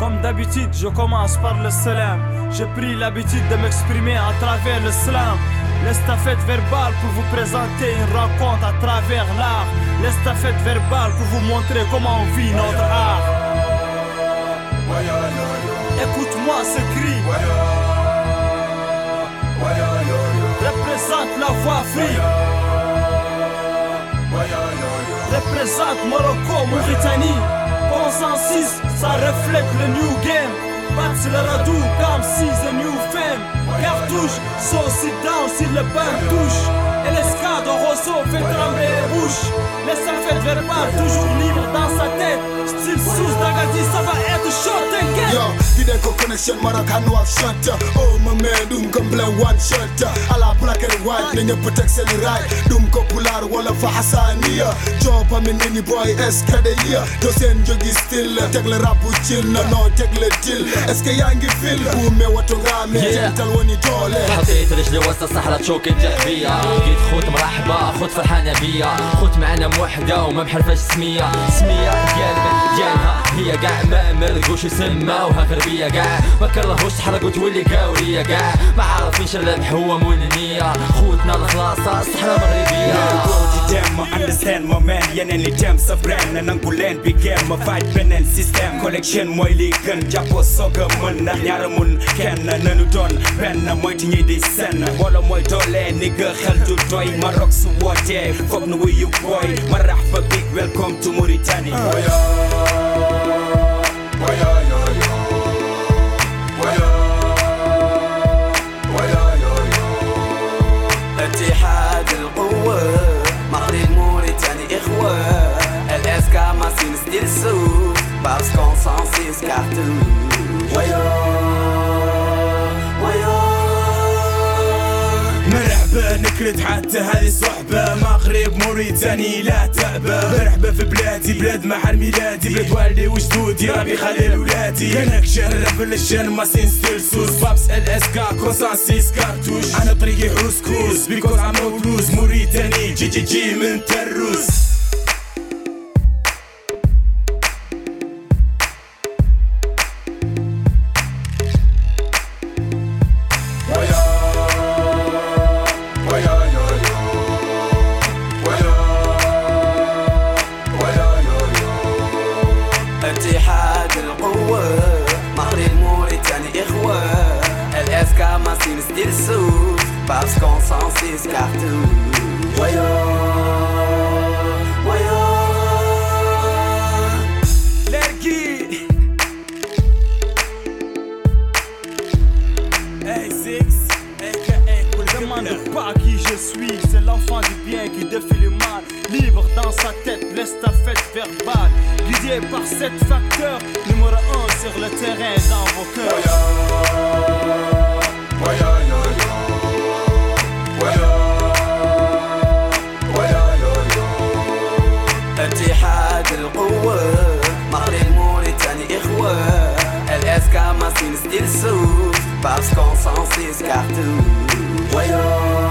Comme d'habitude, je commence par le salam. J'ai pris l'habitude de m'exprimer à travers le slam. L'estafette verbale pour vous présenter une rencontre à travers l'art. L'estafette verbale pour vous montrer comment on vit notre art. Écoute-moi ce cri. Représente la voix free. Représente Morocco, Mauritanie. Consensus, ça reflète le new game. Bats le radou comme si the new fame. Cartouche, so sit down si le bain touche. Et l'escadre au roseau fait trembler les bouches. L'estafette verbale toujours libre dans sa tête. Style sous d'Agadir, ça va être short and get. Yo, Gidenko connection Marokano ak shot. Oh my man, dum comme blanc one shot. À la black and white, n'ayez pas texte ni right. Dum ko pular wala fa hasaniya. Job amin ni boy SKDIya. Dosen jogi still, teg le rap chill. No, teg le deal. Est-ce que yangi feel? Oume wato rame, gentle wani dole. حطيت رجلي وسط الصحراء تشوك انت بيا. لقيت خوت مرحبا، خوت فرحانة بيا. خوت معنا موحدة وما بحرفاش سمية. سمية ديالها هي قاع ما مرقوش يسماوها غربية قاع. ما كرهوش تحرق وتولي كاورية قاع. ما عارفينش الربح هو مول النية. خوتنا الخلاصة الصحراء مغربية. Understand my man, yenen li tem sa brand. Nangul leen began ma fight beneen système. Collection mooy li gën jàppoo soog a mën. Ndax ñaara mun kenn nanu doon benn moytu ñi di senn. Wala mooy doole ni nga xel du doy. Maroc su wootee foog nu wuyu boy. Marhaba big welcome to Mauritania. اتحاد القوة مغرب موريتاني إخوة الأسكا ما سين ستيل سوف بابس كونسانسيس كارتوش مرحبا نكرت حتى هذه صحبة مغرب موريتاني لا تأبى. مرحبا في بلادي بلاد محل ميلادي بلاد والدي وجدودي ربي خلي ولادي. كانك شرف للشان ما سين سوس بابس الاسكا كونسانسيس كارتوش. انا طريقي حوسكوس بيكون عمو بلوز موريتاني جي من تروس. اتحاد القوة مغرب موريتاني إخوة الأسكا ما سين ستيل سوف بابس كونسانسيس كارتوش. Lergui A6 Demande pas qui je suis, c'est l'enfant du bien qui défie le mal. Libre dans sa tête, l'estafette verbale. Guidé par 7 facteurs, numéro 1 sur le terrain dans vos cœurs. اتحاد القوة مغرب موريتاني إخوة الأسكا ما سين ستيل سوف بابس كونسانسيس كارتوش.